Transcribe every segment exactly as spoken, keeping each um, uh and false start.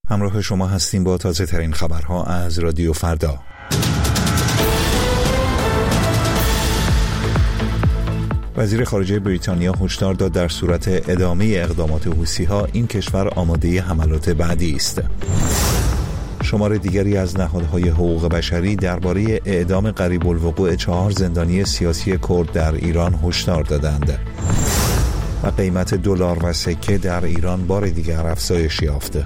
همراه شما هستیم با تازه ترین خبرها از رادیو فردا. وزیر خارجه بریتانیا هشدار داد در صورت ادامه اقدامات حوثی‌ها این کشور آماده حملات بعدی است. شمار دیگری از نهادهای حقوق بشری درباره اعدام قریب الوقوع چهار زندانی سیاسی کرد در ایران هشدار دادند. و قیمت دلار و سکه در ایران بار دیگر افزایش یافته.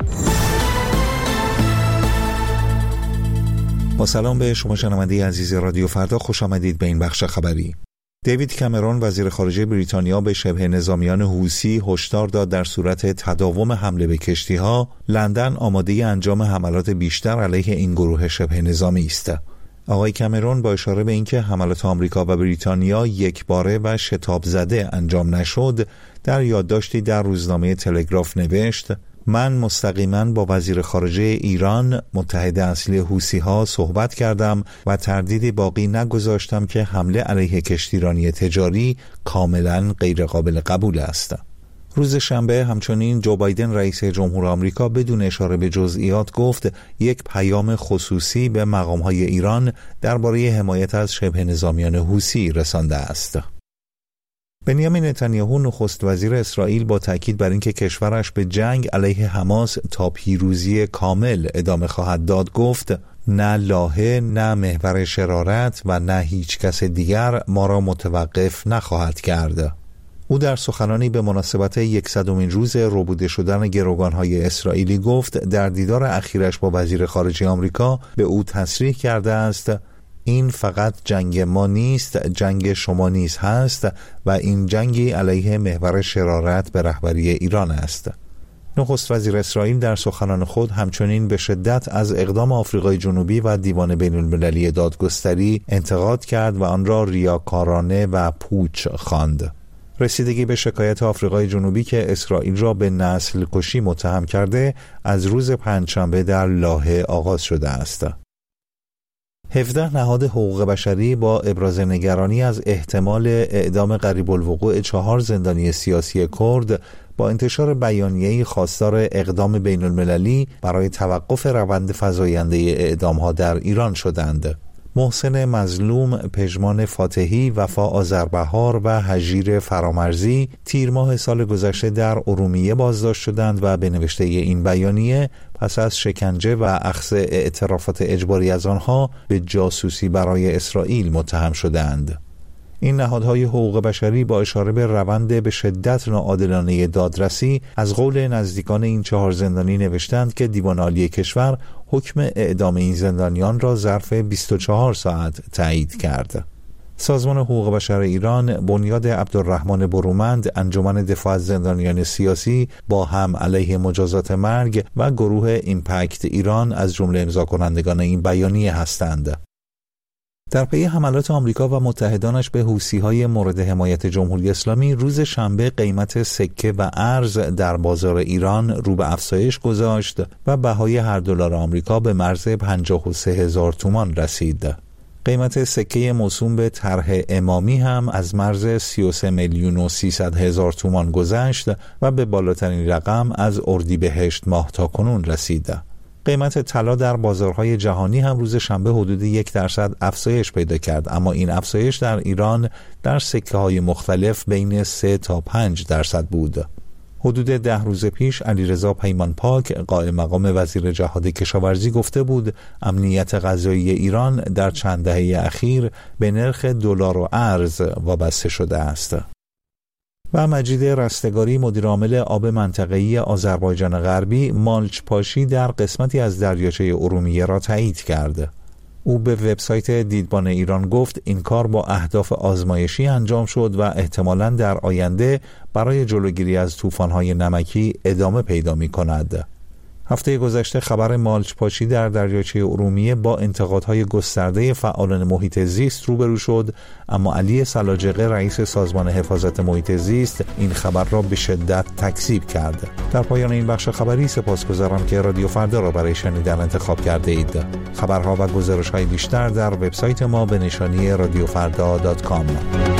با سلام به شما شنونده عزیز رادیو فردا، خوش آمدید به این بخش خبری. دیوید کامرون وزیر خارجه بریتانیا به شبه نظامیان حوثی هشدار داد در صورت تداوم حمله به کشتی‌ها، لندن آماده انجام حملات بیشتر علیه این گروه شبه نظامی است. آقای کامرون با اشاره به اینکه حملات آمریکا و بریتانیا یکباره و شتاب زده انجام نشد، در یادداشتی در روزنامه تلگراف نوشت: من مستقیما با وزیر خارجه ایران، متحد اصلی حوثی‌ها، صحبت کردم و تردیدی باقی نگذاشتم که حمله علیه کشتیرانی تجاری کاملا غیر قابل قبول است. روز شنبه همچنین جو بایدن رئیس جمهور آمریکا بدون اشاره به جزئیات گفت یک پیام خصوصی به مقام‌های ایران درباره حمایت از شبه نظامیان حوثی رسانده است. بنیامین نتانیاهو نخست وزیر اسرائیل با تاکید بر اینکه کشورش به جنگ علیه حماس تا پیروزی کامل ادامه خواهد داد گفت: نه لاهه، نه محور شرارت و نه هیچ کس دیگر ما را متوقف نخواهد کرد. او در سخنانی به مناسبت صدمین روز ربوده شدن گروگان‌های اسرائیلی گفت در دیدار اخیرش با وزیر خارجه آمریکا به او تصریح کرده است: این فقط جنگ ما نیست، جنگ شما نیز هست و این جنگی علیه محور شرارت به رهبری ایران است. نخست وزیر اسرائیل در سخنان خود همچنین به شدت از اقدام آفریقای جنوبی و دیوان بین المللی دادگستری انتقاد کرد و آن را ریاکارانه و پوچ خواند. رسیدگی به شکایت آفریقای جنوبی که اسرائیل را به نسل کشی متهم کرده از روز پنجشنبه در لاهه آغاز شده است. هفده نهاد حقوق بشری با ابراز نگرانی از احتمال اعدام قریب الوقوع چهار زندانی سیاسی کرد با انتشار بیانیه‌ای خواستار اقدام بین المللی برای توقف روند فزاینده اعدام‌ها در ایران شدند. محسن مظلوم، پژمان فاتحی، وفا آذربهار و هژیر فرامرزی تیر ماه سال گذشته در ارومیه بازداشت شدند و به نوشته این بیانیه پس از شکنجه و اخذ اعترافات اجباری از آنها به جاسوسی برای اسرائیل متهم شدند. این نهادهای حقوق بشری با اشاره به روند به شدت ناعادلانه دادرسی از قول نزدیکان این چهار زندانی نوشتند که دیوان عالی کشور حکم اعدام این زندانیان را ظرف بیست و چهار ساعت تایید کرد. سازمان حقوق بشر ایران، بنیاد عبدالرحمن برومند، انجمن دفاع از زندانیان سیاسی با هم علیه مجازات مرگ و گروه ایمپکت ایران از جمله امضا کنندگان این بیانیه هستند. در پی حملات آمریکا و متحدانش به حوثی‌های مورد حمایت جمهوری اسلامی، روز شنبه قیمت سکه و ارز در بازار ایران رو به افزایش گذاشت و بهای هر دلار آمریکا به مرز پنجاه و سه هزار تومان رسید. قیمت سکه موسوم به طرح امامی هم از مرز سی و سه میلیون و سیصد هزار تومان گذشت و به بالاترین رقم از اردیبهشت ماه تا کنون رسید. قیمت طلا در بازارهای جهانی هم روز شنبه حدود یک درصد افزایش پیدا کرد، اما این افزایش در ایران در سکه‌های مختلف بین سه تا پنج درصد بود. حدود ده روز پیش علیرضا پیمانپاک، قائم مقام وزیر جهاد کشاورزی، گفته بود امنیت غذایی ایران در چند دهه اخیر به نرخ دلار و ارز وابسته شده است. و مجید رستگاری، مدیر عامل آب منطقه‌ای آذربایجان غربی، مالچ پاشی در قسمتی از دریاچه ارومیه را تایید کرد. او به وبسایت دیدبان ایران گفت این کار با اهداف آزمایشی انجام شد و احتمالاً در آینده برای جلوگیری از طوفان‌های نمکی ادامه پیدا می‌کند. هفته گذشته خبر مالچ پاشی در دریاچه ارومیه با انتقادهای گسترده فعالان محیط زیست روبرو شد، اما علی سلاجقه، رئیس سازمان حفاظت محیط زیست، این خبر را به شدت تکذیب کرد. در پایان این بخش خبری سپاسگزارم که رادیو فردا را برای شنیدن انتخاب کرده اید. خبرها و گزارش‌های بیشتر در وبسایت ما به نشانی رادیو فردا دات کام.